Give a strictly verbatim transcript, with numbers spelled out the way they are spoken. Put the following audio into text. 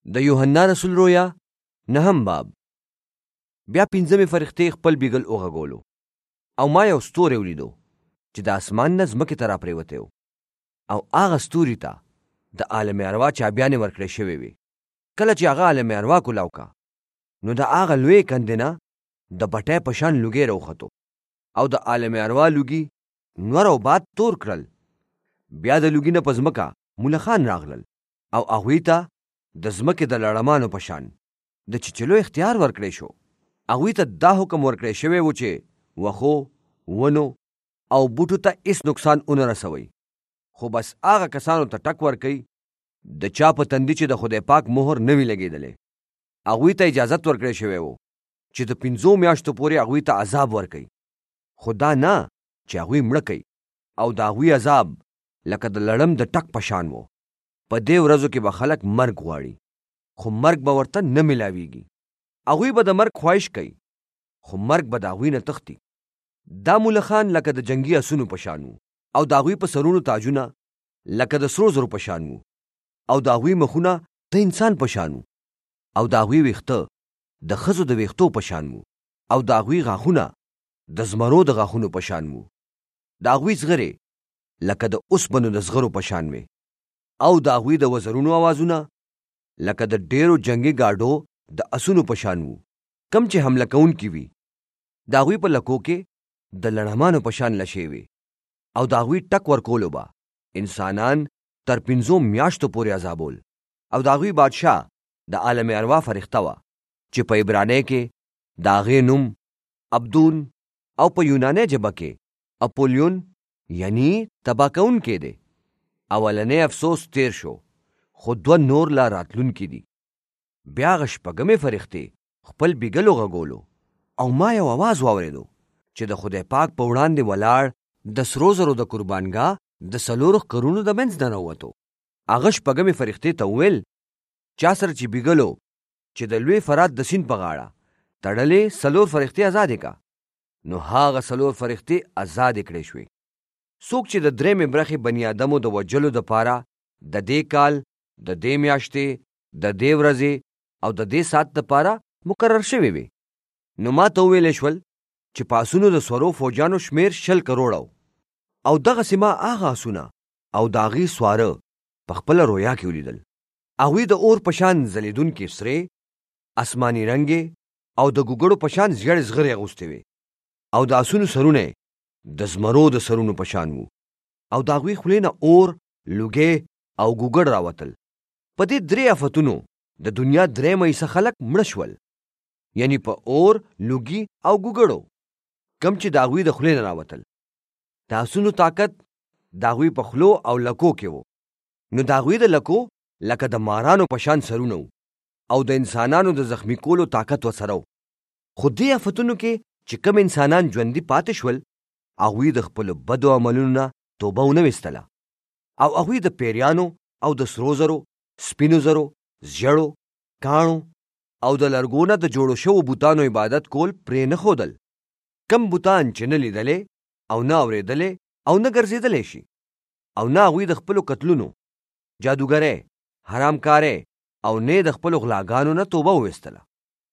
د یوحنا رسول رویا نهم باب. بیا پنځمې فرښتې خپل بیګل وغږولو او ما یو ستوری ولیدو چې د اسمان نه ځمکې ته راپرېوتی و او هغه ستوري ته د عالم اروا چابیانې ورکړې شوې وې. کله چې هغه عالم اروا کولاو کا نو د هغه لوی کندې نه د بټۍ په شان لوګی راوختو او د عالم اروا لوګي نور او باد تور کړل. بیا د لوګي نه په ځمکه ملخان راغلل او هغوی ته د ځمکې د لړمانو په شان د چیچلو اختیار ورکړی شو. هغوی ته دا حکم ورکړی شوی و چې وښو، ونو او بوټو ته هیڅ نقصان ونه رسوئ، خو بس هغه کسانو ته ټک ورکئ د چا په تندي چې د خدای پاک مهر نه وي لګېدلی. هغوی ته اجازت ورکړی شوی و چې د پنځو میاشتو پورې هغوی ته عذاب ورکئ، خو دا نه چې هغوی مړه کئ. او د هغوی عذاب لکه د لړم د ټک په شان و. په دې ورځو کې به خلک مرګ غواړي، خو مرګ به ورته نه ملاویږي. هغوی به د مرګ خواهش کوي، خو مرګ به د هغوی نه تښتي. دا ملخان لکه د جنگي اسونو په شان وو او د هغوی په سرونو تاجونه لکه د سرو زرو په شان وو او د هغوی مخونه د انسان په شان وو او د هغوی ویښته د ښځو د ویښتو په شان وو او د هغوی غاښونه د زمرو د غاښونو په شان وو. د هغوی زغرې لکه د اوسپنو د زغرو په شان وې او د هغوی د وزرونو آوازونه لکه د ډیرو جنگي ګاډو د اسونو په شان وو. کم چې حمله کوونکي وي د هغوی په لکو کې د لړمانو په شان لشې وي او د هغوی ټک ورکولو به انسانان تر پنځو میاشتو پورې عذابول. او د هغوی بادشاه د عالم اروا فرښته وه چې په عبرانی کې د هغې نوم ابدون او په یوناني ژبه کې اپولیون یعنی تباه کوونکی دی. اولنی افسوس تیر شو، خو دوه نور لا راتلونکي دي. بیا هغه شپږمې فرښتې خپل بیګل وغږولو او ما یو اواز واورېدو چې د خدای پاک په وړاندې ولاړ د سرو زرو د قربانګاه د څلورو ښکرونو د منځ نه راووتو. هغه شپږمې فرښتې ته وویل چا سره چې بیګلو چې د لوی فرات د سیند په غاړه تړلې څلور فرښتې ازادې کا. نو هغه څلور فرښتې ازادې کړې شوې. څوک چې د درېمې برخې بني ادمو د وجلو دپاره د دې کال د دې میاشتې د دې ورځې او د دې ساعت دپاره مقرر شوي وي. نو ما ته وویلی شول چې په اسونو د سورو فوجانو شمیر شل کروړه او دغسې ما هغه اسونه او د هغې سواره په خپله رویا کې ولیدل. هغوی د اور په شان ځلېدونکې سرې اسماني رنګې او د ګوګړو په شان زیړې زغرې اغوستې وې او د اسونو سرونه د زمرو د سرونو په شان وو او د هغوی خولې نه اور، لوګې او ګوګړ راوتل. په دې درې آفتونو د دنیا درېیمه حصه خلک مړه شول، یعنی په اور، لوګي او ګوګړو کم چې د هغوی د خولې نه راوتل. د اسونو طاقت د هغوی په خولو او لکو کې و. نو د هغوی د لکو لکه د مارانو په شان سرونه او د انسانانو د زخمی کولو طاقت ورسره و. خو دې آفتونو کې چې کم انسانان ژوندي پاتې شول هغوی د خپلو بدو عملونو نه توبه ونه ویستله او هغوی د پیریانو او د سرو زرو، سپینو زرو، زیړو، کاڼو او د لرګو نه د جوړو شوو بوتانو عبادت کول پرې نه ښودل. کم بوتان چې نه لیدلی او نه اورېدلی او نه ګرځېدلی شي او نه هغوی د خپلو قتلونو، جادوګرۍ، حرامکارۍ او نه د خپلو غلاګانو نه توبه وویستله.